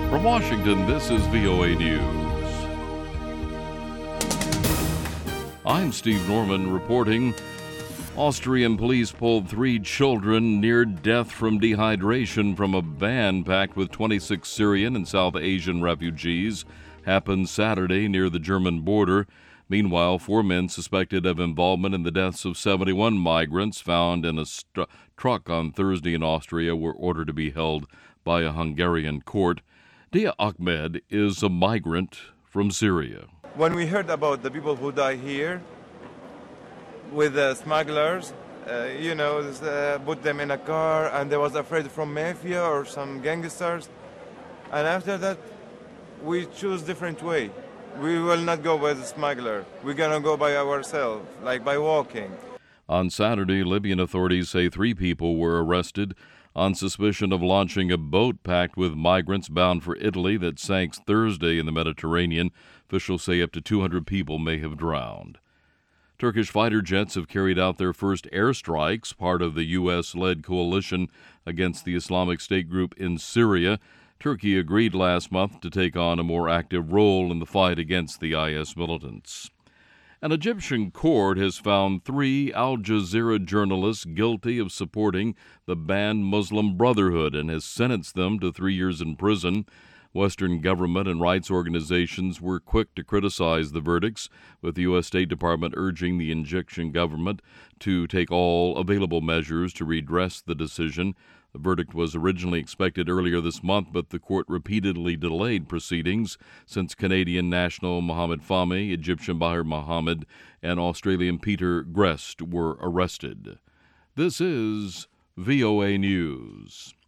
From Washington, this is VOA News. I'm Steve Norman reporting. Austrian police pulled 3 children near death from dehydration from a van packed with 26 Syrian and South Asian refugees. Happened Saturday near the German border. Meanwhile, 4 men suspected of involvement in the deaths of 71 migrants found in a truck on Thursday in Austria were ordered to be held by a Hungarian court. Dia Ahmed is a migrant from Syria. When we heard about the people who die here with the smugglers, put them in a car and they was afraid from mafia or some gangsters. And after that, we choose different way. We will not go with the smuggler. We're going to go by ourselves, like by walking. On Saturday, Libyan authorities say 3 people were arrested on suspicion of launching a boat packed with migrants bound for Italy that sank Thursday in the Mediterranean. Officials say up to 200 people may have drowned. Turkish fighter jets have carried out their first airstrikes, part of the U.S.-led coalition against the Islamic State group in Syria. Turkey agreed last month to take on a more active role in the fight against the IS militants. An Egyptian court has found 3 Al Jazeera journalists guilty of supporting the banned Muslim Brotherhood and has sentenced them to 3 years in prison. Western government and rights organizations were quick to criticize the verdicts, with the U.S. State Department urging the Egyptian government to take all available measures to redress the decision. The verdict was originally expected earlier this month, but the court repeatedly delayed proceedings since Canadian national Mohamed Fahmy, Egyptian Bahir Mohamed, and Australian Peter Grest were arrested. This is VOA News.